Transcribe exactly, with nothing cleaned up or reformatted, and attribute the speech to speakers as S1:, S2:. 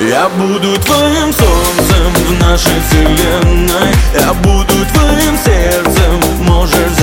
S1: Я буду твоим солнцем в нашей вселенной. Я буду твоим сердцем, можешь